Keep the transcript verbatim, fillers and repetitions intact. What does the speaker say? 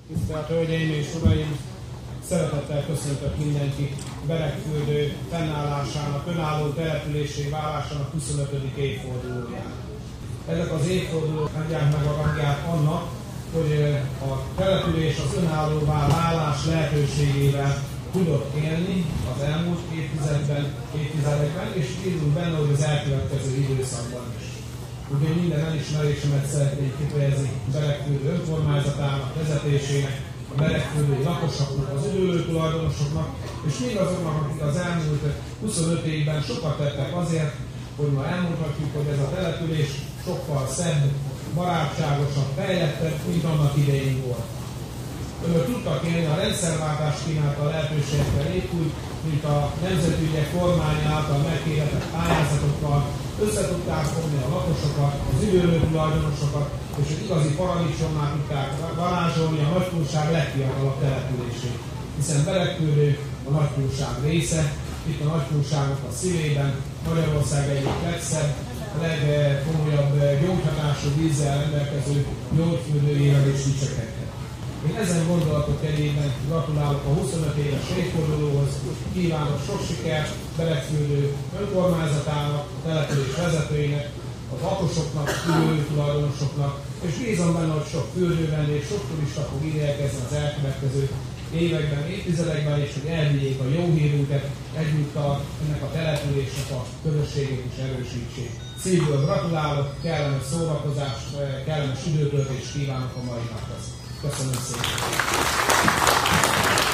Tisztelt Hölgyeim és Uraim! Szeretettel köszöntök mindenkit Beregfürdő fennállásának, önálló településé válásának huszonötödik évfordulóján. Ezek az évfordulók adják meg a rangját annak, hogy a település az önállóvá válás lehetőségével tudott élni az elmúlt évtizedben, évtizedekben, és bízunk benne, hogy az elkövetkező időszakban is. Úgyhogy minden elismerésemet szeretnék kifejezni Beregfürdő önkormányzatának, vezetésének, a beregfürdői lakosoknak, az üdülő tulajdonosoknak, és mindazoknak, akik az elmúlt huszonöt évben sokat tettek azért, hogy ma elmondhatjuk, hogy ez a település sokkal szebb, barátságosabb, fejlettebb, mint annak idején volt. Önök tudtak élni, a rendszerváltás kínálta a lehetőségekkel épp úgy, mint a nemzetügyek kormánya által meghirdetett pályázatokkal, összetudták fogni a lakosokat, az üdülő tulajdonosokat, és egy igazi paradicsommá tudták varázsolni a Nagykunság legfiatalabb települését. Hiszen Beregfürdő a Nagykunság része, itt a Nagykunságnak a szívében, Magyarország egyik legszebb, a legkomolyabb gyógyhatású vízzel rendelkező gyógyfürdőjével és dicsekedhet. Én ezen gondolatok egyében gratulálok a huszonöt éves évfordulóhoz, kívánok sok sikert Beregfürdő önkormányzatának, a település vezetőinek, az lakosoknak, üdülő tulajdonosoknak, és bízom benne, hogy sok fürdővendég, sok turista fog ide érkezni az elkövetkező években, évtizedekben, és hogy elvigyék a jó hírünket, egyúttal ennek a településnek a közösségét is erősítsék. Szívből gratulálok, kellemes szórakozást, kellemes időtöltést kívánok a mai naphoz. Köszönöm szépen!